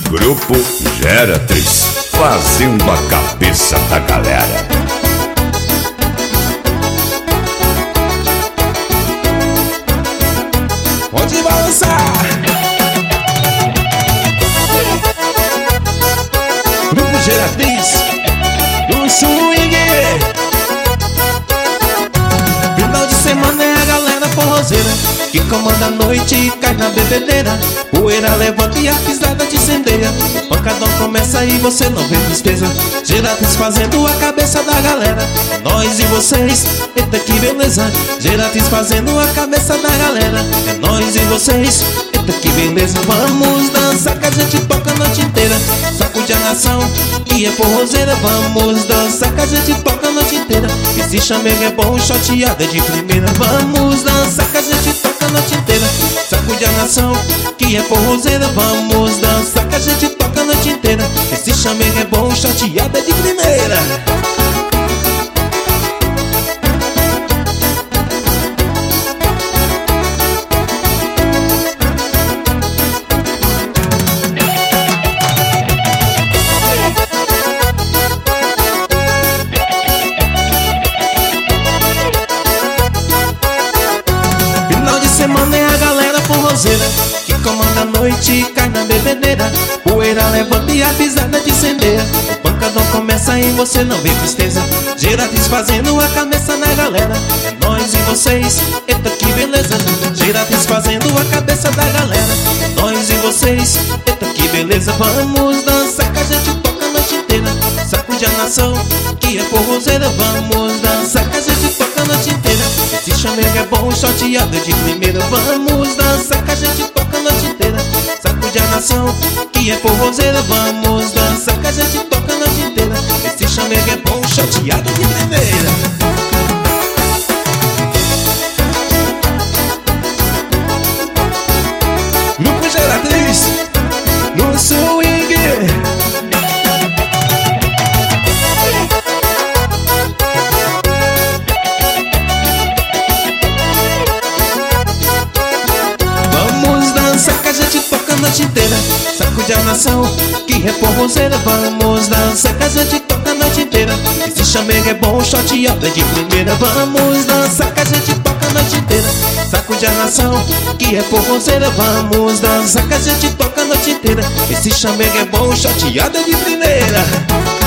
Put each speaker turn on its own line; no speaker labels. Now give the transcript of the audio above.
Grupo Geratriz, fazendo a cabeça da galera.
Pode balançar. Grupo Geratriz do swing. Final de semana é a galera forrozeira que comanda a noite e cai na bebedeira. Poeira levanta e a pisada te incendeia. Pancadão começa e você não vê tristeza. Geratriz fazendo a cabeça da galera. É nós e vocês, eita que beleza. Geratriz fazendo a cabeça da galera. É nós e vocês, eita que beleza. Vamos dançar que a gente toca a noite inteira. Sacude a nação que é forrozeira. Vamos dançar que a gente toca a noite inteira. Esse chamego é bom, chateado é de primeira. Vamos dançar que a gente toca a noite inteira. Sacude a nação que é forrozeira. Vamos dançar que a gente toca a noite inteira. Esse chamego é bom, chateado é de primeira. Semana é a galera forrozeira que comanda a noite e cai na bebedeira. Poeira levanta e a pisada te incendeia. O pancadão começa e você não vê tristeza. Geratriz fazendo a cabeça na galera. É nós e vocês, eita que beleza. Geratriz fazendo a cabeça da galera. É nós e vocês, eita que beleza. Vamos dançar que a gente toca a noite inteira. Sacude a nação que é forrozeira. Vamos dançar que a gente toca a noite inteira. Esse chamego é bom, chateado é de primeira. Vamos dançar que a gente toca a noite inteira. Sacude a nação que é forrozeira. Vamos dançar que a gente toca a noite inteira. Esse chamego é bom, chateado de primeira. Grupo Geratriz no swing. Que a gente toca a noite inteira. Sacude a nação que é forrozeira. Vamos dançar que a gente toca a noite inteira. Esse chamego é bom, chateado é de primeira. Vamos dançar que a gente toca a noite inteira. Sacude a nação que é forrozeira. Vamos dançar que a gente toca a noite inteira. Esse chamego é bom, chateado é de primeira.